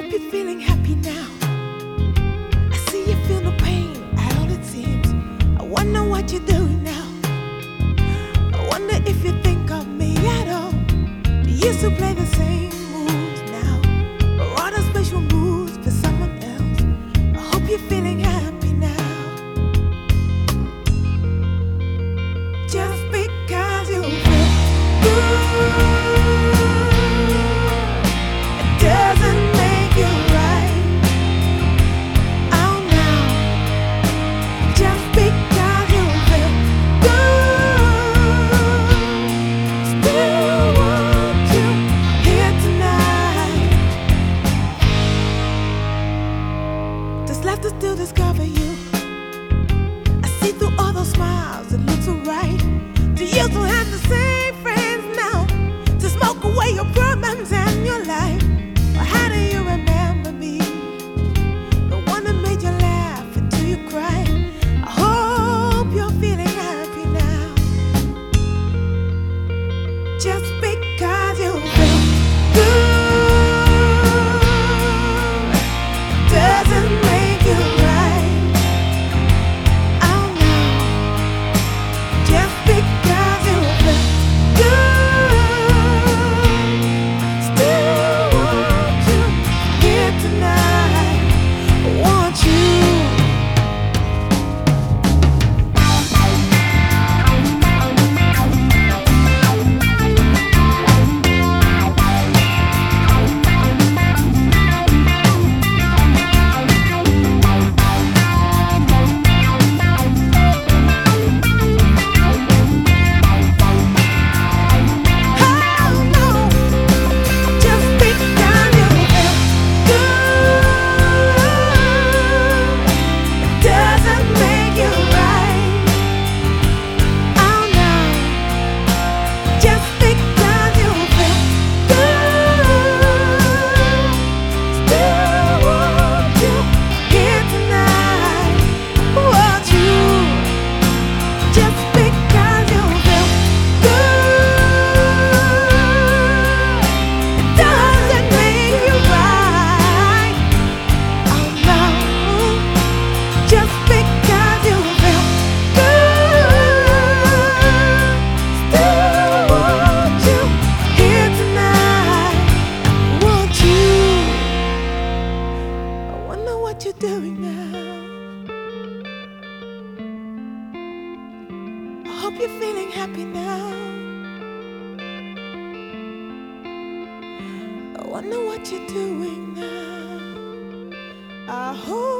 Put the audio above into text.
hope you're feeling happy now. I see you feel no pain at all it seems. I wonder what you're doing now. I wonder if you think of me at all. Do you still play the same moves now? Or are those special moves for someone else? I hope you're feeling happy now. Just because you feel good, it doesn't make you right. Oh no. Just because you feel good, still want you here tonight. There's left to still discover you. I see through all those smiles, it looks alright. Do you still have the same friends now to smoke away your problems and your life? Or how do you remember me? The one that made you laugh until you cried. I hope you're feeling happy now. Just because you feel good doesn't make you right. Oh no. Just because you feel good, still want you here tonight. I want you. What you're doing now. I hope you're feeling happy now. I wonder what you're doing now. I hope